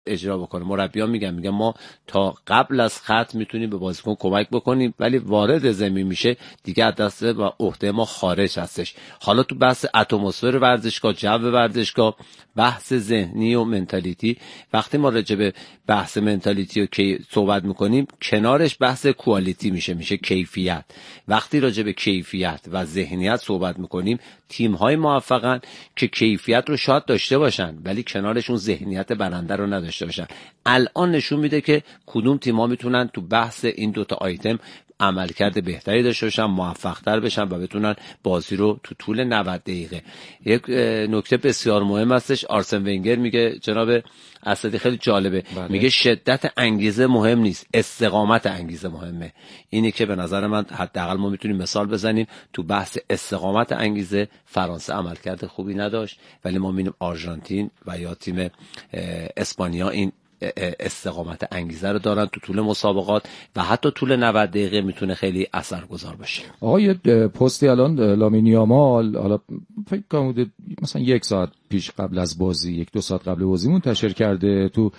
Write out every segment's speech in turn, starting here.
اجرا بکنه. مربیان میگن ما تا قبل از خط میتونیم به بازیکن کمک بکنیم، ولی وارد زمین میشه دیگه از دست و عهده ما خارج هستش. حالا تو بحث اتمسفر ورزشگاه، جو ورزشگاه، بحث ذهنی و منتالیتی، وقتی ما راجع به بحث منتالیتی و صحبت میکنیم کنارش بحث کوالیتی میشه کیفیت. وقتی راجع به کیفیت و ذهنیت صحبت میکنیم تیم‌های موفقن که کیفیت رو شاید داشته باشن ولی کنارشون ذهنیت برنده رو نداشته باشن. الان نشون میده که کدوم تیم‌ها میتونن تو بحث این دوتا آیتم عملکرد بهتری داشته باشن، موفق‌تر بشن و بتونن بازی رو تو طول 90 دقیقه. یک نکته بسیار مهم هستش، آرسن ونگر میگه، جناب اسدی خیلی جالبه، میگه شدت انگیزه مهم نیست، استقامت انگیزه مهمه. اینی که به نظر من حداقل ما میتونیم مثال بزنیم تو بحث استقامت انگیزه فرانسه عملکرد خوبی نداشت، ولی ما میبینیم آرژانتین و یا تیم اسپانیا این استقامت انگیزه رو دارن تو طول مسابقات و حتی طول 90 دقیقه میتونه خیلی اثرگذار باشه. آقا یه پستی الان لامین یامال، حالا فکر کنم مثلا 1 ساعت پیش قبل از بازی، 1-2 ساعت قبل بازی منتشر کرده تو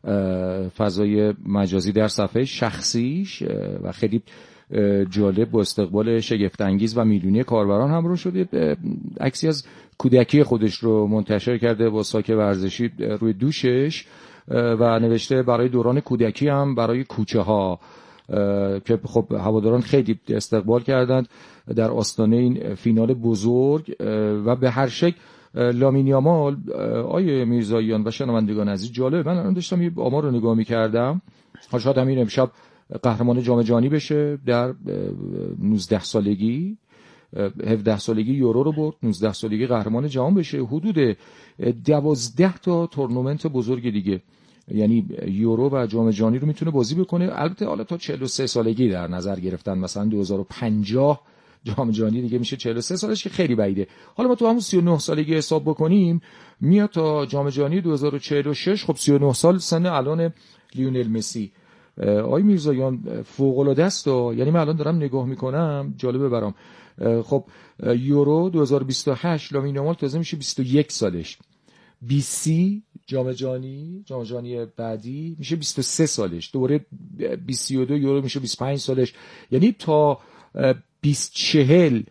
فضای مجازی در صفحه شخصیش و خیلی جالب با استقبال شگفت انگیز و میلیونی کاربران همراه شده. عکسی از کودکی خودش رو منتشر کرده با ساک ورزشی روی دوشش و نوشته برای دوران کودکی هم برای کوچه ها، که خب هواداران خیلی استقبال کردند در آستانه این فینال بزرگ. و به هر شکل لامین یامال، آیه میرزاییان و شنوندگان عزیز، جالب، من الان داشتم یه آمار رو نگاه می‌کردم، شاید همین امشب قهرمان جام جهانی بشه. در 19 سالگی 17 سالگی یورو رو برد، 19 سالگی قهرمان جهان بشه. حدود 12 تا تورنمنت بزرگ دیگه، یعنی یورو و جام جهانی رو میتونه بازی بکنه. البته حالا تا 43 سالگی در نظر گرفتن، مثلا 2050 جام جهانی دیگه میشه 43 سالش، که خیلی بعیده. حالا ما تو همون 39 سالگی حساب بکنیم میاد تا جام جهانی 2046. خب 39 سال سن الان لیونل مسی. آقای میرزایان فوق العاده است. یعنی من الان دارم نگاه میکنم، جالبه برام. خب یورو 2028 لامین یامال تازه میشه 21 سالش. BC جام جهانی بعدی میشه 23 سالش. دوباره 22 یورو میشه 25 سالش. یعنی تا 2040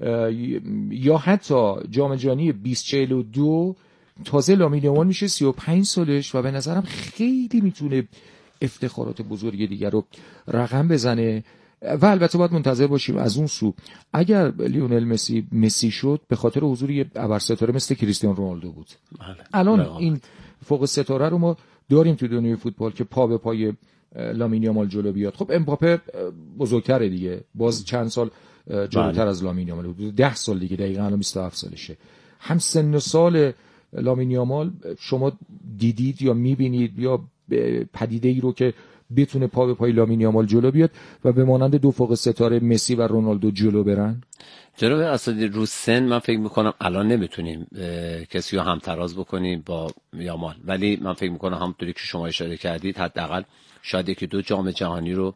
یا حتی جام جهانی 2042 تازه لامین یامال میشه 35 سالش و به نظرم خیلی میتونه افتخارات بزرگ دیگر رو رقم بزنه. و البته باید منتظر باشیم از اون سو اگر لیونل مسی شد به خاطر حضور یه ابرستاره مثل کریستیانو رونالدو بود. الان این فوق ستاره رو ما داریم تو دنیای فوتبال که پا به پای لامین یامال جلو بیاد. خب امباپه بزرگتره دیگه، باز چند سال جلوتر از لامین یامال، 10 سال دیگه، دقیقاً الان 27 سالشه. هم سن و سال لامین یامال شما دیدید یا میبینید یا پدیده ای رو که بتونه پا به پای لامین یامال جلو بیاد و به مانند دو فوق ستاره مسی و رونالدو جلو برن؟ جناب اسدی، رو سن من فکر میکنم الان نمیتونیم کسی رو همتراز بکنیم با یامال، ولی من فکر میکنم همونطوری که شما اشاره کردید حداقل شاید 1-2 جام جهانی رو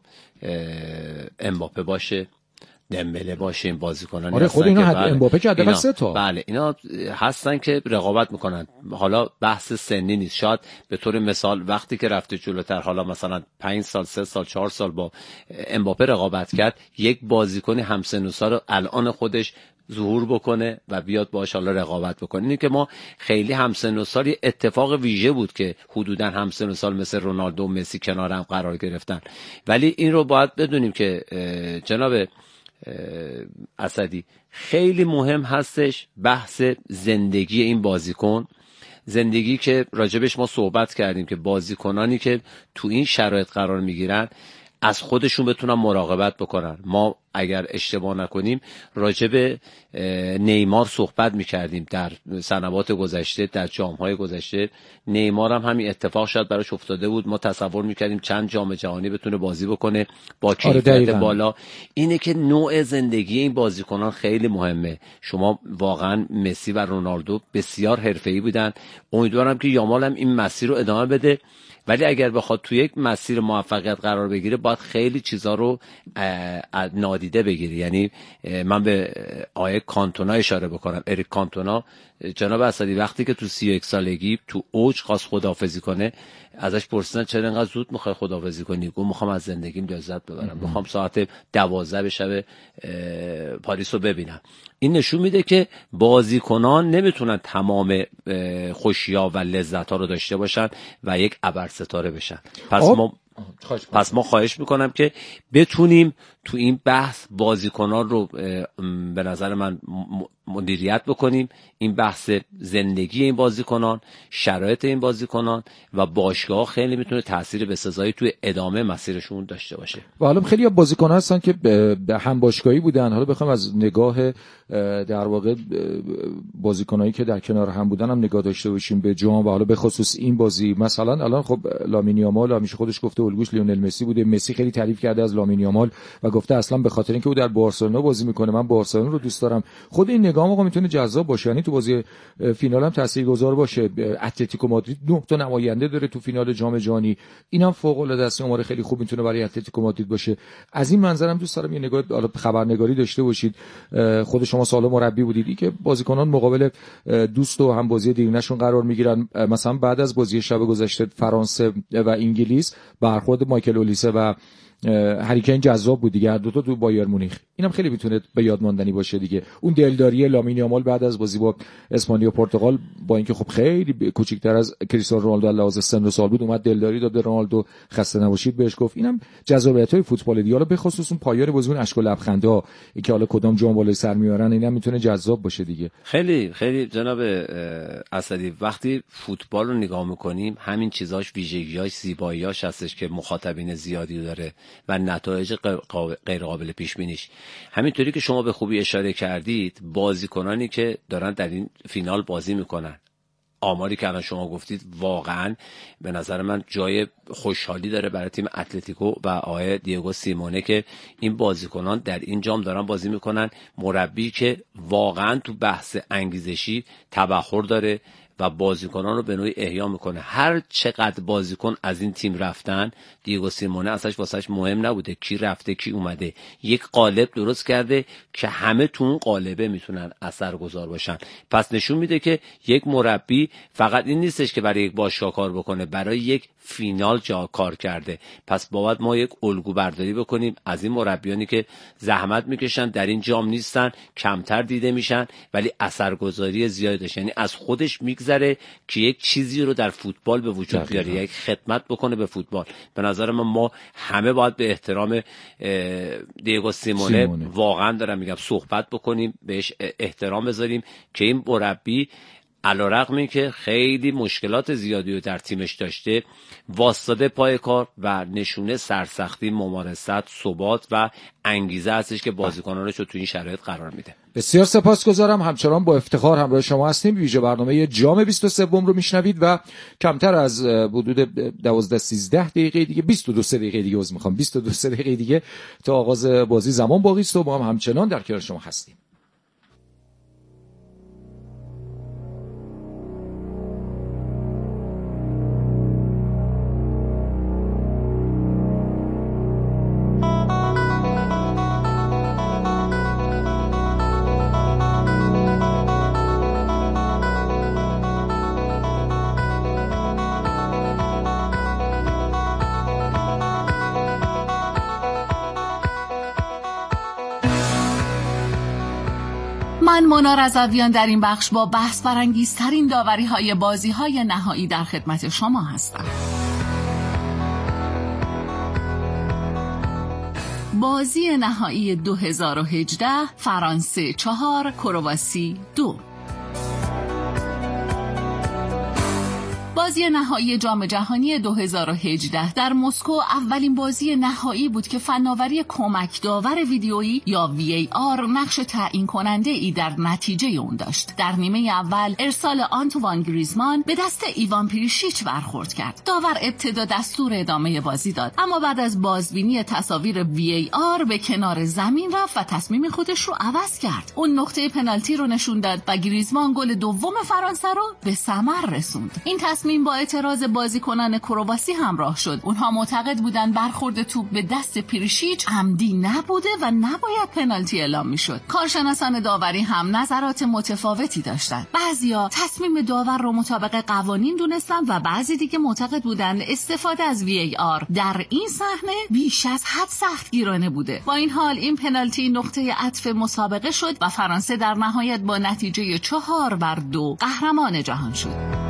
امباپه باشه، دمبله باشه، این بازیکنان آره خود اینا امباپه که حداقل 3 تا، بله اینا هستن که رقابت میکنن. حالا بحث سنی نیست، شاید به طور مثال وقتی که رفته جلوتر، حالا مثلا 5 سال 3 سال 4 سال با امباپه رقابت کرد، یک بازیکن همسن و سال الان خودش ظهور بکنه و بیاد باهاش حالا رقابت بکنه. اینی که ما خیلی همسن و سال اتفاق ویژه بود که حدوداً همسن و سال مثل رونالدو و مسی کنار هم قرار گرفتن، ولی این رو باید بدونیم که جناب اسدی خیلی مهم هستش بحث زندگی این بازیکن، زندگی که راجبش ما صحبت کردیم که بازیکنانی که تو این شرایط قرار میگیرن از خودشون بتونن مراقبت بکنن. ما اگر اشتباه نکنیم راجب نیمار صحبت میکردیم در سنوات گذشته، در جام‌های گذشته. نیمار هم همین اتفاق شاید براش افتاده بود، ما تصور میکردیم چند جام جهانی بتونه بازی بکنه با کیفیت بالا. اینه که نوع زندگی این بازیکنان خیلی مهمه. شما واقعا مسی و رونالدو بسیار حرفه‌ای بودن، امیدوارم که یامال هم این مسیر رو ادامه بده، ولی اگر بخواد توی یک مسیر موفقیت قرار بگیره باید خیلی چیزا رو نادیده نادیده بگیری. یعنی من به آیه کانتونا اشاره بکنم. اریک کانتونا جناب اسدی وقتی که تو 31 سالگی تو اوج خواست خداحافظی کنه، ازش پرسیدن چرا انقدر زود میخوای خداحافظی کنی؟ گفت میخوام از زندگیم لذت ببرم، میخوام ساعت 12 شب پاریس رو ببینم. این نشون میده که بازیکنان نمیتونن تمام خوشی‌ها و لذت‌ها رو داشته باشن و یک ابرستاره بشن. پس ما خواهش میکنم که بتونیم تو این بحث بازیکنان رو به نظر من مدیریت بکنیم، این بحث زندگی این بازیکنان، شرایط این بازیکنان و باشگاه خیلی میتونه تأثیر بسزایی توی ادامه مسیرشون داشته باشه. و حالا خیلی بازیکن‌ها هستن که به هم باشگاهی بودن، حالا بخوام از نگاه در واقع بازیکنایی که در کنار هم بودن هم نگاه داشته باشیم به جام و حالا به خصوص این بازی، مثلا الان خب لامین یامال همیشه خودش گفته الگوش لیونل مسی بوده. مسی خیلی تعریف کرده از لامین یامال و گفته اصلا به خاطر اینکه او در بارسلونا بازی میکنه من بارسلونا رو دوست دارم. خود این نگاه آقا میتونه جذاب باشه، یعنی تو بازی فینال هم تاثیرگذار باشه. اتلتیکو مادرید 9 تا نماینده داره تو فینال جام جهانی، اینم فوق العاده است، آمار خیلی خوب میتونه برای اتلتیکو مادرید باشه. از این منظرم دوست دارم یه نگاه خبرنگاری داشته باشید. خود شما سال مربی بودید که بازیکنان مقابل دوست و هم بازی دیرینه‌شون قرار میگیرن. مثلا بعد از بازی شب گذشته فرانسه و انگلیس برخورد مایکل اولیسه و هری کین جذاب بود دیگه، دو تا تو بایر مونیخ. اینم خیلی میتونه به یاد ماندنی باشه دیگه. اون دلداری لامین یامال بعد از بازی با اسپانیا و پرتغال، با اینکه خب خیلی کوچیک‌تر از کریستیانو رونالدو لحاظ سن و سال بود، اومد دلداری داد به رونالدو، خسته نباشید بهش گفت. اینم جذابیت‌های فوتبال دیگه. حالا به خصوص اون پایان بازی، اون اشک و لبخندها که حالا کدام جام بالای سر میارن، اینم میتونه جذاب باشه دیگه. خیلی خیلی جناب اسدی وقتی فوتبال رو نگاه می‌کنیم همین چیزاش، ویژگی‌هاش، زیبایی‌هاش هستش که مخاطبین زیادی داره و نتایج غیر قابل پیش بینیش. همینطوری که شما به خوبی اشاره کردید، بازیکنانی که دارن در این فینال بازی میکنن، آماری که الان شما گفتید واقعا به نظر من جای خوشحالی داره برای تیم اتلتیکو و آقای دیگو سیمونه که این بازیکنان در این جام دارن بازی میکنن. مربی که واقعا تو بحث انگیزشی تبحر داره و بازیکنان رو به نوعی احیا میکنه. هر چقدر بازیکن از این تیم رفتن، دیگو سیمونه اصلاش واسش مهم نبوده کی رفته کی اومده، یک قالب درست کرده که همه تو اون قالبه میتونن اثرگذار باشن. پس نشون میده که یک مربی فقط این نیستش که برای یک باشگاه کار بکنه، برای یک فینال جا کار کرده. پس باید ما یک الگو برداری بکنیم از این مربیانی که زحمت میکشن، در این جام نیستن، کمتر دیده میشن ولی اثرگذاری زیادی داشتن. یعنی از خودش میگذره که یک چیزی رو در فوتبال به وجود بیاره، یک خدمت بکنه به فوتبال. به نظر ما همه باید به احترام دیگو سیمونه واقعا دارم میگم صحبت بکنیم، بهش احترام بذاریم که این مربی علیرغم این که خیلی مشکلات زیادی رو در تیمش داشته، واسطه پای کار و نشونه سرسختی، ممارست، ثبات و انگیزه هستش که بازیکنانش رو تو این شرایط قرار میده. بسیار سپاسگزارم. همچنان با افتخار همراه شما هستیم. ویژه برنامه جام 23 رو میشنوید و کمتر از حدود 12-13 دقیقه دیگه 22 دقیقه دیگه 22 دقیقه دیگه تا آغاز بازی زمان باقی است و ما هم همچنان در کنار شما هستیم. من مونا رضویان در این بخش با بحث برانگیزترین داوری‌های بازی‌های نهایی در خدمت شما هستم. بازی نهایی 2018 فرانسه 4 کرواسی 2. بازی نهایی جام جهانی 2018 در مسکو اولین بازی نهایی بود که فناوری کمک داور ویدیویی یا VAR نقش تعیین کننده ای در نتیجه اون داشت. در نیمه اول ارسال آنتوان گریزمان به دست ایوان پریشیچ برخورد کرد. داور ابتدا دستور ادامه بازی داد، اما بعد از بازبینی تصاویر VAR به کنار زمین رفت و تصمیم خودش رو عوض کرد. اون نقطه پنالتی رو نشون داد و گریزمان گل دوم فرانسه رو به ثمر رسوند. این تصمیم تصمیم با اعتراض بازیکنان کرواسی همراه شد. اونها معتقد بودند برخورد توپ به دست پریشیچ عمدی نبوده و نباید پنالتی اعلام میشد. کارشناسان داوری هم نظرات متفاوتی داشتند. بعضیا تصمیم داور رو مطابق قوانین دونستن و بعضی دیگه معتقد بودند استفاده از VAR در این صحنه بیش از حد سختگیرانه بوده. با این حال این پنالتی نقطه عطف مسابقه شد و فرانسه در نهایت با نتیجه 4-2 قهرمان جهان شد.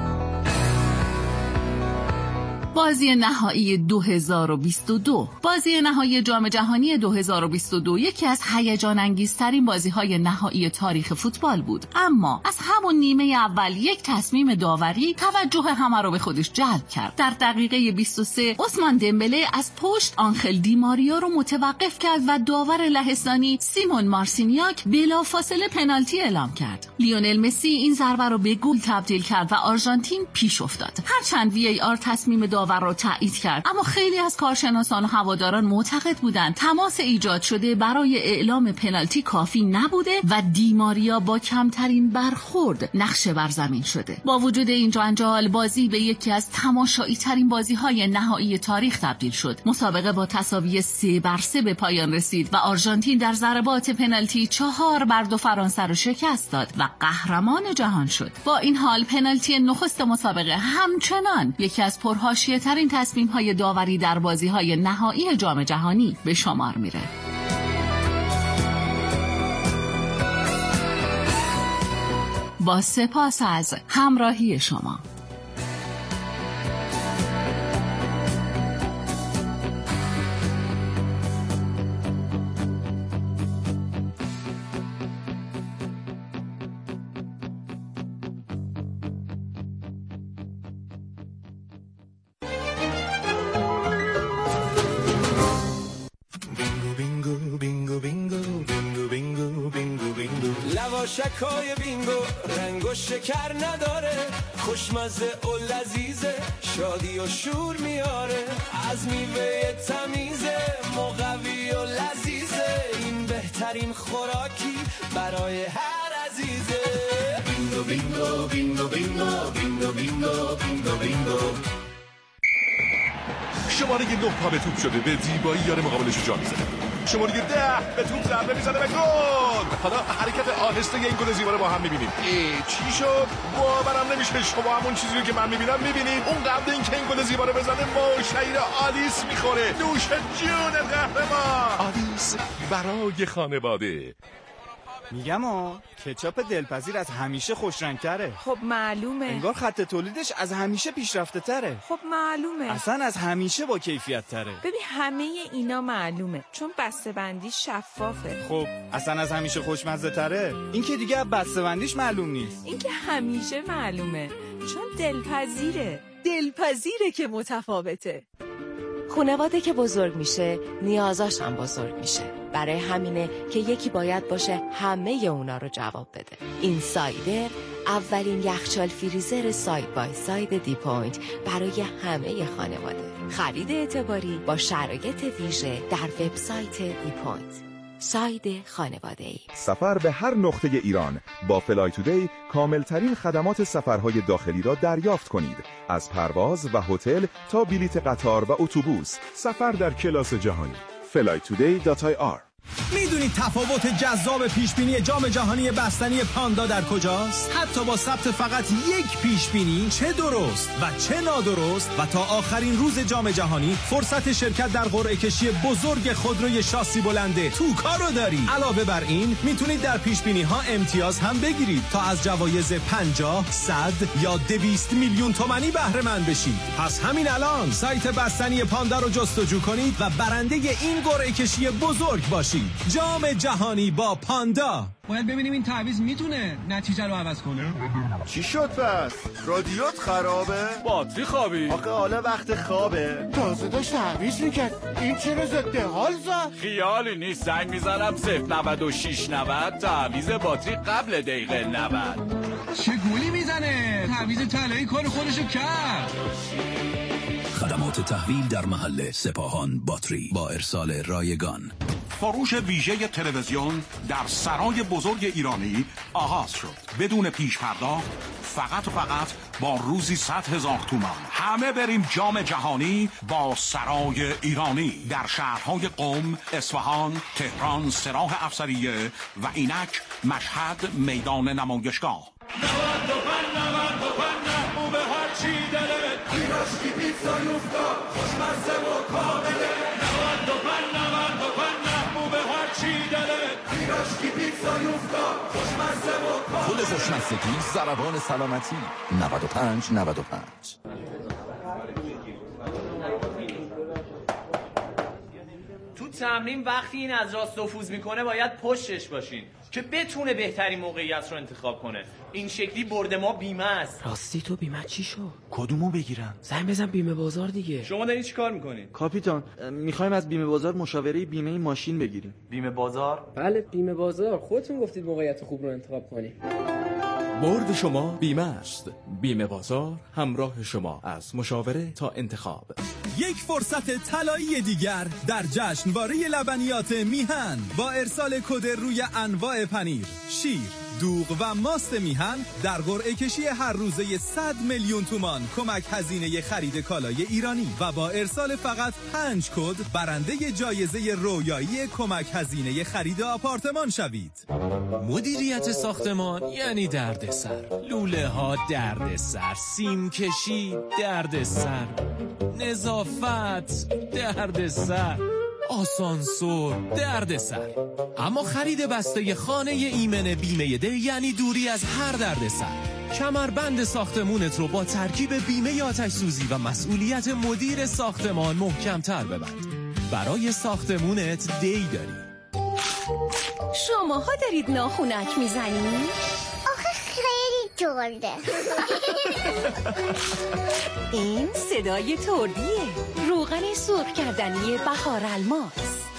بازی نهایی 2022 بازی نهایی جام جهانی 2022 یکی از هیجان انگیزترین بازی‌های نهایی تاریخ فوتبال بود، اما از همون نیمه اول یک تصمیم داوری توجه همه رو به خودش جلب کرد. در دقیقه 23 عثمان دمبله از پشت آنخل دی ماریا رو متوقف کرد و داور لهستانی سیمون مارسینیاک بلافاصله پنالتی اعلام کرد. لیونل مسی این ضربه رو به گل تبدیل کرد و آرژانتین پیش افتاد. هرچند VAR تصمیم داور را تایید کرد، اما خیلی از کارشناسان و هواداران معتقد بودند تماس ایجاد شده برای اعلام پنالتی کافی نبوده و دی ماریا با کمترین برخورد نقشه بر زمین شده. با وجود این جنجال بازی به یکی از تماشایی ترین بازی‌های نهایی تاریخ تبدیل شد. مسابقه با تساوی 3-3 به پایان رسید و آرژانتین در ضربات پنالتی 4-2 فرانسه را شکست داد و قهرمان جهان شد. با این حال پنالتی نخست مسابقه همچنان یکی از پرحاشیه ترین تصمیم‌های داوری در بازی‌های نهایی جام جهانی به شمار میره. با سپاس از همراهی شما. لواشکای بینگو رنگ و شکر نداره، خوشمزه و لذیذه، شادی و شور میاره، از میوه تمیزه، مقوی و لذیذه، این بهترین خوراکی برای هر عزیزه. بینگو بینگو بینگو بینگو بینگو بینگو بینگو بینگو. شماره 9 پا به توپ شده، به زیبایی یار مقابلش رو جا میزنه. شماره 10 به توپ ضربه میزنه به گل. حالا حرکت آهسته این گل زیبا رو با هم میبینیم. چی شد؟ باورم نمیشه شما همون چیزی رو که من میبینم میبینید. اون قبل این که این گل زیبا رو بزنه مشایر آلیس میخوره. نوش جون قهرمان. آلیس برای خانواده. میگم کچاپ دلپذیر از همیشه خوشرنگ‌تره. خب معلومه. انگار خط تولیدش از همیشه پیشرفته تره. خب معلومه. اصلا از همیشه با کیفیت تره. ببین همه اینا معلومه چون بسته‌بندی شفافه. خب اصلا از همیشه خوشمزه تره. این که دیگه بسته‌بندیش معلوم نیست. این که همیشه معلومه چون دلپذیره. دلپذیره که متفاوته. خانواده که بزرگ میشه نیازاش هم بزرگ میشه. برای همینه که یکی باید باشه همه اونا رو جواب بده. این سایدر اولین یخچال فریزر ساید بای ساید دی پوینت برای همه خانواده. خرید اعتباری با شرایط ویژه در وبسایت دی پوینت. ساید خانواده‌ای. سفر به هر نقطه ایران با فلای تودی کاملترین خدمات سفرهای داخلی را دریافت کنید. از پرواز و هتل تا بلیت قطار و اتوبوس. سفر در کلاس جهانی. flytoday.ir. میدونید تفاوت جذاب پیشبینی جام جهانی بستنی پاندا در کجاست؟ حتی با ثبت فقط یک پیشبینی چه درست و چه نادرست و تا آخرین روز جام جهانی فرصت شرکت در قرعه کشی بزرگ خودروی شاسی بلنده توکا رو دارید. علاوه بر این میتونید در پیشبینی ها امتیاز هم بگیرید تا از جوایز 50, 100 یا 200 میلیون تومانی بهره مند بشید. پس همین الان سایت بستنی پاندا رو جستجو کنید و برنده این قرعه کشی بزرگ باشید. جام جهانی با پاندا. باید ببینیم این تعویض میتونه نتیجه رو عوض کنه. چی شد پس؟ رادیوت خرابه؟ باتری خوابی؟ آخه حالا وقت خوابه. تازه داشت تعویض میکرد. این چرا ضد حال زد؟ خیالی نیست، زنگ میزنم 09690 تعویض باتری قبل دقیقه 90. چه گولی میزنه؟ تعویض طلایی کار خودشو کرد. خدمات تحویل در محل سپاهان باتری با ارسال رایگان. فروش ویژه تلویزیون در سرای بزرگ ایرانی آغاز شد. بدون پیش پرداخت، فقط با روزی 100,000 تومان. همه بریم جام جهانی با سرای ایرانی در شهرهای قم، اصفهان، تهران، سراح افسریه و اینک مشهد میدان نمایشگاه. پول خوشمزگی ضربان سلامتی 95. تو تمرین وقتی این از راست نفوذ میکنه باید پشتش باشین که بتونه بهترین موقعیت رو انتخاب کنه. این شکلی برد ما بیمه است. راستی تو بیمه چی شد؟ کدومو بگیرم؟ زنگ بزن بیمه بازار دیگه. شما دارین چی کار میکنین؟ کاپیتان، میخوایم از بیمه بازار مشاوره بیمه ماشین بگیریم. بیمه بازار؟ بله بیمه بازار. خودتون گفتید موقعیت خوب رو انتخاب کنید. برد شما بیمه است. بیمه بازار همراه شما از مشاوره تا انتخاب. یک فرصت طلایی دیگر در جشنواره لبنیات میهن با ارسال کد روی انواع پنیر، شیر، دوغ و ماست میهن در قرعه کشی هر روزه 100 میلیون تومان کمک هزینه خرید کالای ایرانی و با ارسال فقط 5 کد برنده جایزه رویایی کمک هزینه خرید آپارتمان شوید. مدیریت ساختمان یعنی دردسر، لوله ها دردسر، سیم کشی دردسر، نظافت دردسر، آسانسور دردسر. اما خرید بسته خانه ایمن بیمه ده یعنی دوری از هر دردسر. کمربند ساختمونت رو با ترکیب بیمه آتش سوزی و مسئولیت مدیر ساختمان محکم‌تر ببند. برای ساختمونت دی داری. شماها دارید ناخونک میزنید؟ آخه خیلی جالده. این صدای تردیه، روغن سرخ کردنی بهار الماس.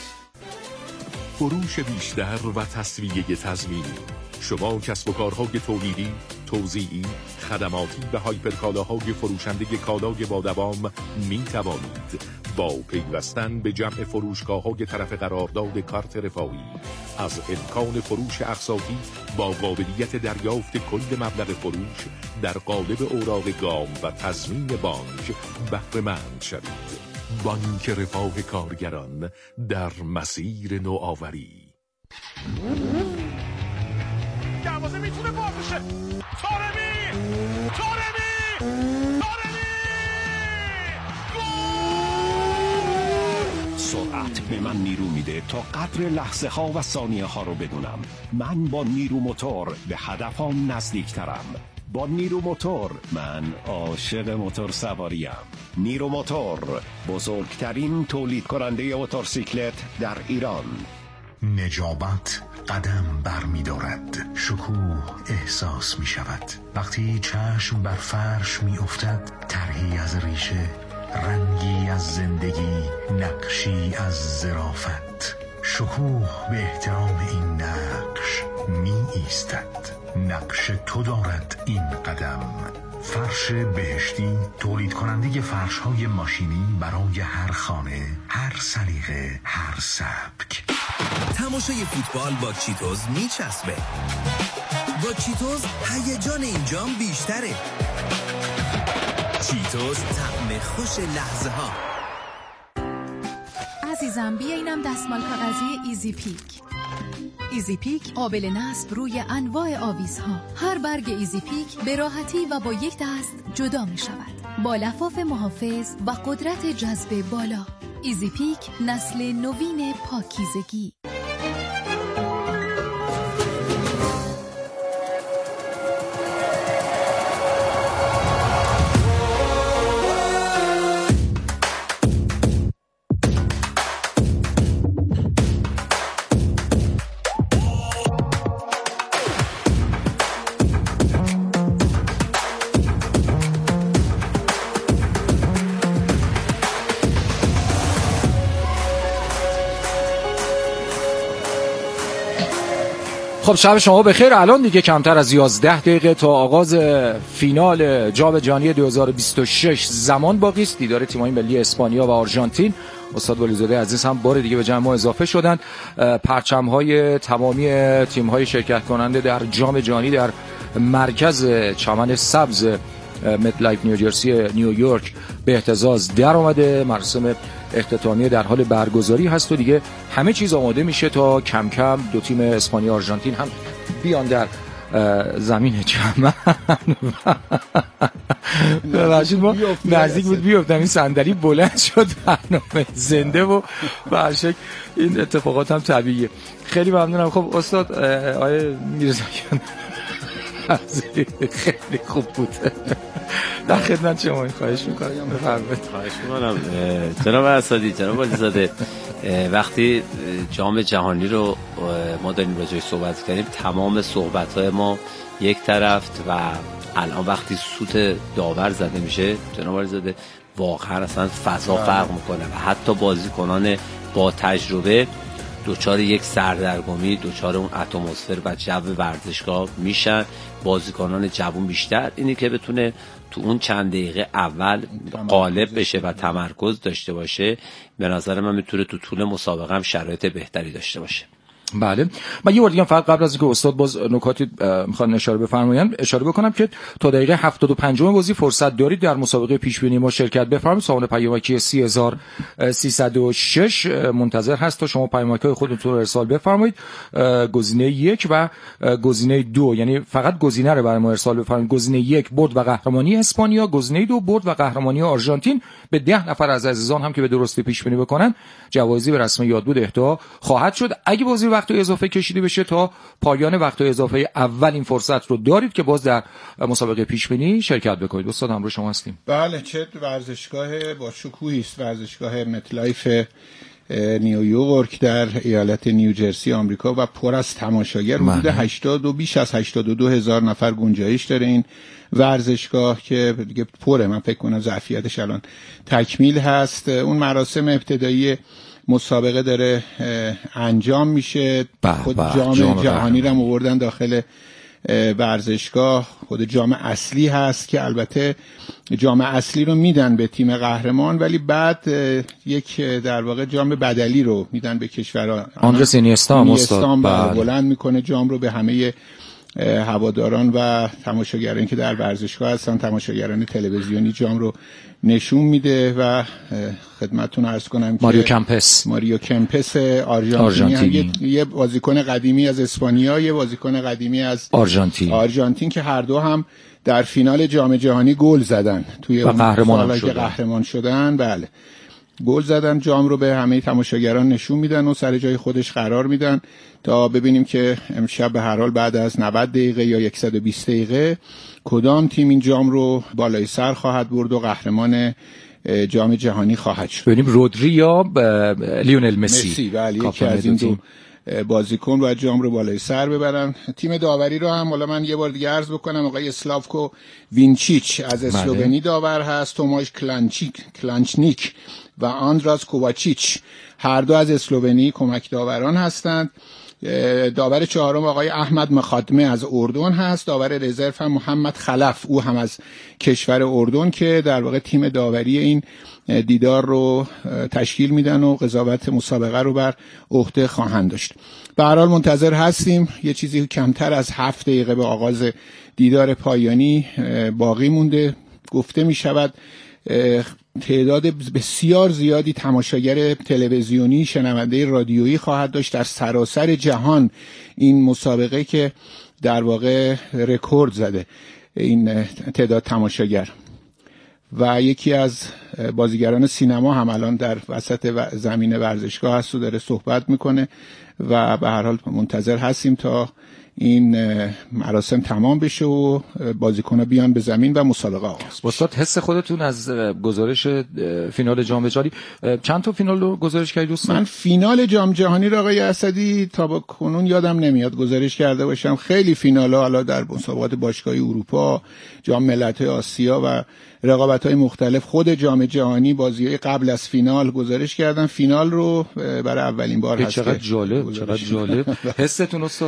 فروش بیشتر و تسویه تضمینی. شما کسب و کارهای تولیدی، توزیعی، خدماتی و هایپرکالاهای فروشنده کالای با دوام می توانید با پیوستن به جمع فروشگاه‌های طرف قرارداد کارت رفاهی از امکان فروش اقساطی با قابلیت دریافت کل مبلغ فروش در قالب اوراق گام و تضمین بانک بهره مند شوید. بانک رفاه کارگران در مسیر نوآوری. دروازه میتونه باز بشه. طارمی سرعت به من نیرو میده تا قدر لحظه ها و ثانیه ها رو بدونم. من با نیرو موتور به هدفم نزدیکترم. با نیرو موتور من عاشق موتور سواریم. نیرو موتور، بزرگترین تولید کننده موتورسیکلت در ایران. نجابت قدم بر می دارد، شکوه احساس می شود وقتی چشم بر فرش می افتد. طرحی از ریشه، رنگی از زندگی، نقشی از ظرافت. شکوه به احترام این نقش می ایستد. نقش تو دارد این قدم. فرش بهشتی، تولید کننده فرش های ماشینی برای هر خانه، هر سلیقه، هر سبک. تماشای فوتبال با چیتوز میچسبه. با چیتوز هیجان اینجام بیشتره. چیتوز طعم خوش لحظه ها. عزیزم بیا اینم دستمال کاغذی ایزی پیک. ایزی پیک قابل نصب روی انواع آویزها. هر برگ ایزی پیک به راحتی و با یک دست جدا می شود. با لفاف محافظ و قدرت جذب بالا. ایزی پیک نسل نوین پاکیزگی. خب شب شما بخیر. الان دیگه کمتر از 11 دقیقه تا آغاز فینال جام جهانی 2026 زمان باقی است. دیدار تیم‌های ملی اسپانیا و آرژانتین استاد ولیزاده عزیز هم بار دیگه به جمع ما اضافه شدن. پرچم‌های تمامی تیم‌های شرکت کننده در جام جهانی در مرکز چمن سبز مت لایف نیوجرسی نیویورک به اهتزاز در اومده. مراسم اختتامیه در حال برگزاری هست و دیگه همه چیز آماده میشه تا کم کم دو تیم اسپانیا آرژانتین هم بیان در زمین چمن. ببخشید ما نزدیک بود بیفتم، این صندلی بلند شد، برنامه زنده و به هر شکل این اتفاقات هم طبیعیه. خیلی ممنونم. خب استاد آقای میرزاییان خیلی خوب بود. در خدمت شما خواهش میکنم بفرمایید. خواهش میکنم جناب اسدی، جناب ولیزاده. وقتی جام جهانی رو ما داریم راجعش صحبت کنیم، تمام صحبت‌های ما یک طرف و الان وقتی سوت داور زده میشه جناب ولیزاده واقعا اصلا فضا فرق میکنه و حتی بازیکنان با تجربه دوچار یک سردرگمی، دوچار اون اتمسفر و جو ورزشگاه میشن. بازیکنان جوان بیشتر اینی که بتونه تو اون چند دقیقه اول غالب بشه و تمرکز داشته باشه، به نظر من میتونه تو طول مسابقه هم شرایط بهتری داشته باشه. بله. من یه بار دیگه فقط قبل از اینکه استاد باز نکاتی میخوان اشاره بفرمایند اشاره بکنم که تا دقیقه 75 بازی فرصت دارید در مسابقه پیش بینی ما شرکت بفرمایید. سامانه پیامکی 3306 منتظر هست تا شما پیامک‌های خودتون رو ارسال بفرمایید. گزینه 1 و گزینه 2، یعنی فقط گزینه رو برای ما ارسال بفرمایید. گزینه 1 برد و قهرمانی اسپانیا، گزینه 2 برد و قهرمانی آرژانتین. به 10 نفر از عزیزان هم که به درستی پیش بینی بکنن جوایزی به رسم یادبود اهدا خواهد شد. اگه بازی وقت اضافه کشیده بشه تا پایان وقت اضافه اول این فرصت رو دارید که باز در مسابقه پیش بینی شرکت بکنید. استاد همراه شما هستیم. بله، چه ورزشگاه با شکوهی است ورزشگاه مت لایف نیویورک در ایالت نیوجرسی آمریکا و پر از تماشاگر. حدود 80 و بیش از 82 هزار نفر گنجایش داره این ورزشگاه که دیگه پره. من فکر کنم ظرفیتش الان تکمیل هست. اون مراسم ابتدایی مسابقه داره انجام میشه. خود جام جهانی رو آوردن داخل ورزشگاه. خود جام اصلی هست که البته جام اصلی رو میدن به تیم قهرمان، ولی بعد یک در واقع جام بدلی رو میدن به کشورها. آندرس اینیستا بلند میکنه جام رو به همه هواداران و تماشاگرانی که در ورزشگاه هستن، تماشاگران تلویزیونی جام رو نشون میده. و خدمتتون عرض کنم که ماریو کمپس آرژانتینی یه بازیکن قدیمی از اسپانیا، یه بازیکن قدیمی از آرژانتین که هر دو هم در فینال جام جهانی گل زدن توی قهرمان شدن. بله، گل زدن، جام رو به همه تماشاگران نشون میدن و سر جای خودش قرار میدن تا ببینیم که امشب به هر حال بعد از 90 دقیقه یا 120 دقیقه کدام تیم این جام رو بالای سر خواهد برد و قهرمان جام جهانی خواهد شد. ببینیم رودری یا لیونل مسی. بله، یکی از این دو بازیکن باید جام رو بالای سر ببرن. تیم داوری رو هم حالا من یه بار دیگه عرض بکنم، آقای سلاوکو وینچیچ از اسلوونی داور هست، توماش کلانچنیک و آندراس کوواچیچ هر دو از اسلوونی کمک داوران هستند. داور چهارم آقای احمد مخادمه از اردن هست. داور رزرو هم محمد خلف، او هم از کشور اردن، که در واقع تیم داوری این دیدار رو تشکیل میدن و قضاوت مسابقه رو بر عهده خواهند داشت. به هر حال منتظر هستیم. یه چیزی کمتر از 7 دقیقه به آغاز دیدار پایانی باقی مونده. گفته می شود تعداد بسیار زیادی تماشاگر تلویزیونی، شنونده رادیویی خواهد داشت در سراسر جهان این مسابقه که در واقع رکورد زده این تعداد تماشاگر. و یکی از بازیگران سینما هم الان در وسط زمین ورزشگاه هست و داره صحبت میکنه و به هر حال منتظر هستیم تا این مراسم تمام بشه و بازیکن‌ها بیان به زمین و مسابقه آغاز بشه. استاد حس خودتون از گزارش فینال جام جهانی، چند تا فینال رو گزارش کردید دوستان؟ من فینال جام جهانی رو آقای اسدی تا با کنون یادم نمیاد گزارش کرده باشم. خیلی فینال‌ها حالا در مسابقات باشگاهی اروپا، جام ملت‌های آسیا و رقابت‌های مختلف، خود جام جهانی بازی‌های قبل از فینال گزارش کردم. فینال رو برای اولین بار هست. چقدر جالب. حستون استاد؟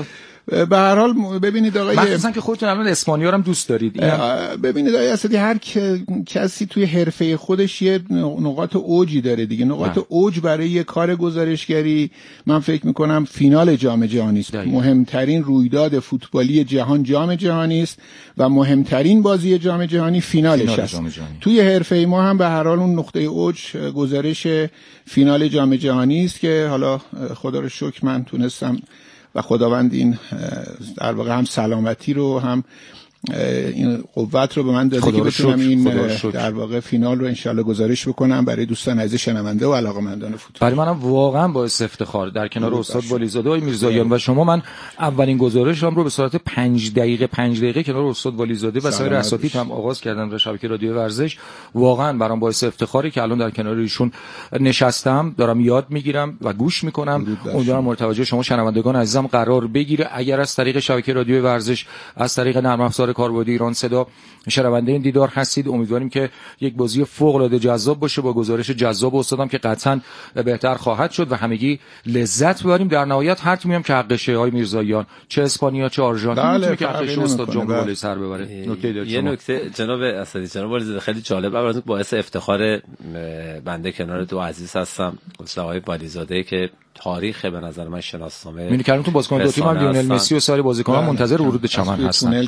به هر حال ببینید آقای مخصوصا که خودتون الان اسپانیا رو هم دوست دارید. ببینید آقای اسدی، هر کسی توی حرفه خودش یه نقاط اوجی داره دیگه. نقاط اوج برای یه کار گزارشگری من فکر میکنم فینال جام جهانی است. مهمترین رویداد فوتبالی جهان جام جهانی است و مهمترین بازی جام جهانی فینالش است. توی حرفه ما هم به هر حال اون نقطه اوج گزارش فینال جام جهانی است که حالا خدا رو شکر من تونستم و خداوند این در واقع هم سلامتی رو هم این قوت رو به من داده که بتونم این در واقع فینال رو انشالله گزارش بکنم برای دوستان عزیز شنونده و علاقه‌مندان فوتبال. برای منم واقعا باعث افتخار در کنار استاد والیزاده و میرزاییان و شما. من اولین گزارشم رو به صورت 5 دقیقه کنار استاد والیزاده و سایر اساتید هم آغاز کردم در شبکه رادیو ورزش. واقعا برام باعث افتخاری که الان در کنار ایشون نشستم، دارم یاد میگیرم و گوش میکنم. امیدوارم مورد توجه شما شنوندگان عزیزم قرار بگیره. اگر از طریق شبکه رادیو ورزش، از طریق نرم افزار کاربردی ایران صدا شنونده این دیدار هستید، امیدواریم که یک بازی فوق العاده جذاب باشه با گزارش جذاب استادم که قطعاً بهتر خواهد شد و همگی لذت ببریم. در نهایت هر تیمی هم که حقشه های میرزاییان، چه اسپانیا چه آرژانتین که حقشه استاد جام بالای سر ببره. نکته داره. یه نکته جناب اسدی، جناب والیزاده، خیلی جالب براتون باعث افتخار بنده کنار دو عزیز هستم، استاد آقای والیزاده که تاریخ به نظر من شناسنامه می‌کنم بازیکن دو تیم هم لیونل مسی و سایر بازیکنان منتظر ورود به چمن هستن.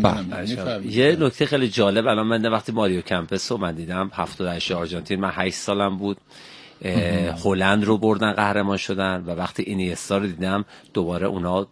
یه نکته خیلی جالب، الان من وقتی ماریو کمپس رو من دیدم 78 آرژانتین، من 8 سالم بود، هلند رو بردن قهرمان شدن و وقتی اینیستا رو دیدم دوباره اونا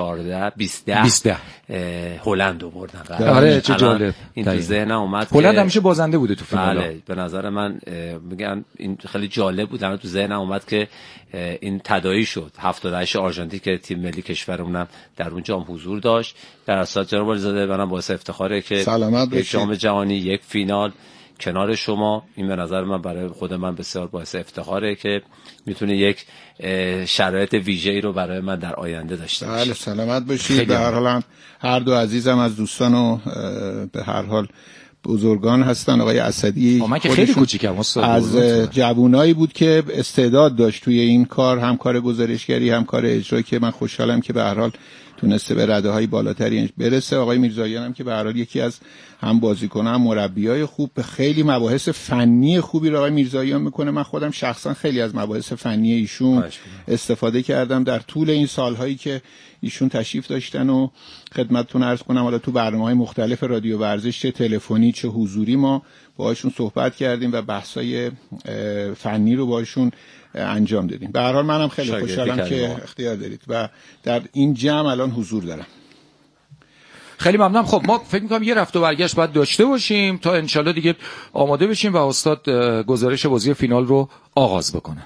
20 هلند رو بردن قهرمان. آره چه جالب. این تو ذهنم اومد هلند همیشه بازنده بوده تو فینال. بله به نظر من میگن این خیلی جالب بود. الان تو ذهنم اومد که این تداعی شد 78 آرژانتین که تیم ملی کشورمون در اونجا هم حضور داشت. در اصل جناب والیزاده منم باعث افتخاره که یک جام جهانی، یک فینال کنار شما، این به نظر من برای خود من بسیار باعث افتخاره که میتونه یک شرایط ویژه‌ای رو برای من در آینده داشته باشه. بله سلامت باشید. به هر حال هر دو عزیزم از دوستان و به هر حال بزرگان هستن. آقای اسدی من که خیلی کوچیکم از جوانایی بود که استعداد داشت توی این کار، هم کار گزارشگری هم کار اجرایی، که من خوشحالم که به هر حال تونسته به رده‌های بالاتری برسه. آقای میرزاییان هم که به هر حال یکی از هم بازیکن‌ها هم مربیای خوب، به خیلی مباحث فنی خوبی رو آقای میرزاییان میکنه. من خودم شخصا خیلی از مباحث فنی ایشون استفاده کردم در طول این سالهایی که ایشون تشریف داشتن و خدمتتون عرض کنم حالا تو برنامه‌های مختلف رادیو ورزش، چه تلفنی چه حضوری، ما باهاشون صحبت کردیم و بحث‌های فنی رو باهاشون انجام دادیم. به هر حال منم خیلی خوشحالم که اختیار دارید و در این جمع الان حضور دارم. خیلی ممنونم. خب ما فکر می‌کنم یه رفت و برگشت باید داشته باشیم تا انشالله دیگه آماده بشیم و استاد گزارش بازی فینال رو آغاز بکنن.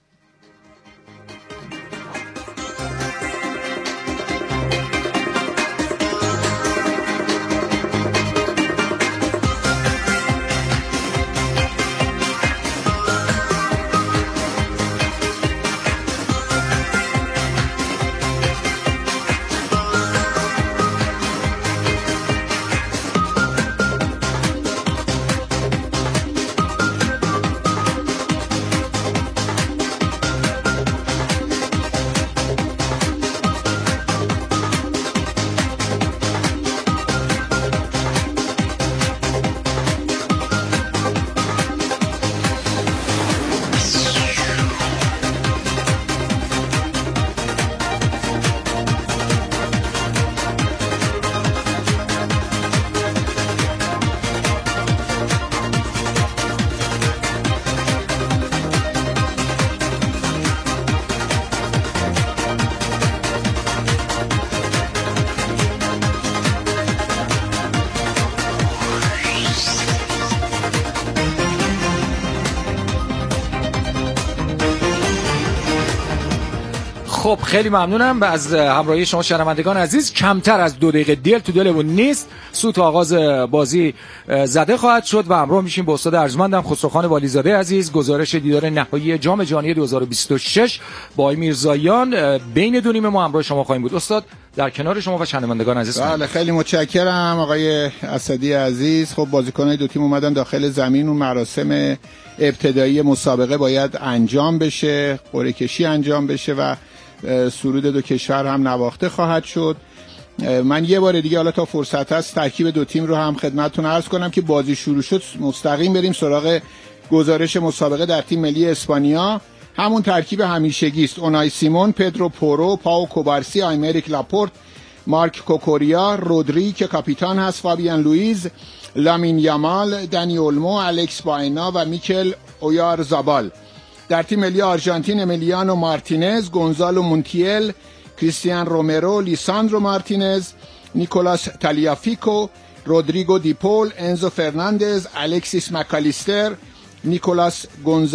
خب خیلی ممنونم از همراهی شما شنوندگان عزیز. کمتر از 2 دقیقه دل تو دلمون نیست، سوت آغاز بازی زده خواهد شد و همراه میشیم با استاد ارجمندم خسروخان والیزاده عزیز. گزارش دیدار نهایی جام جهانی 2026 با آقای میرزاییان بین دو نیم ما همراه شما خواهیم بود. استاد در کنار شما و شنوندگان عزیز. بله خیلی متشکرم آقای اسدی عزیز. خب بازیکن‌های دو تیم اومدن داخل زمین. اون مراسم ابتدایی مسابقه باید انجام بشه، قرعه کشی انجام بشه و سرود دو کشور هم نواخته خواهد شد. من یه بار دیگه حالا تا فرصت هست ترکیب دو تیم رو هم خدمتتون عرض کنم که بازی شروع شد مستقیم بریم سراغ گزارش مسابقه در تیم ملی اسپانیا. همون ترکیب همیشگی است: اونای سیمون، پدرو پورو، پاو کوبارسی، آیمریک لاپورت، مارک کوکوریا، رودری که کاپیتان هست، فابیان لوئیز، لامین یامال، دانی اولمو، الکس باینا و میکل اویار زابال. در تیم ملی آرژانتین امیلیانو مارتینز، گونزالو مونتیل، کریستیان رومرو، لیساندرو مارتینز، نیکولاس تالیافیکو، رودریگو دیپول، انزو فرناندز، الکسیس مکالیستر، نیکولاس گونزالو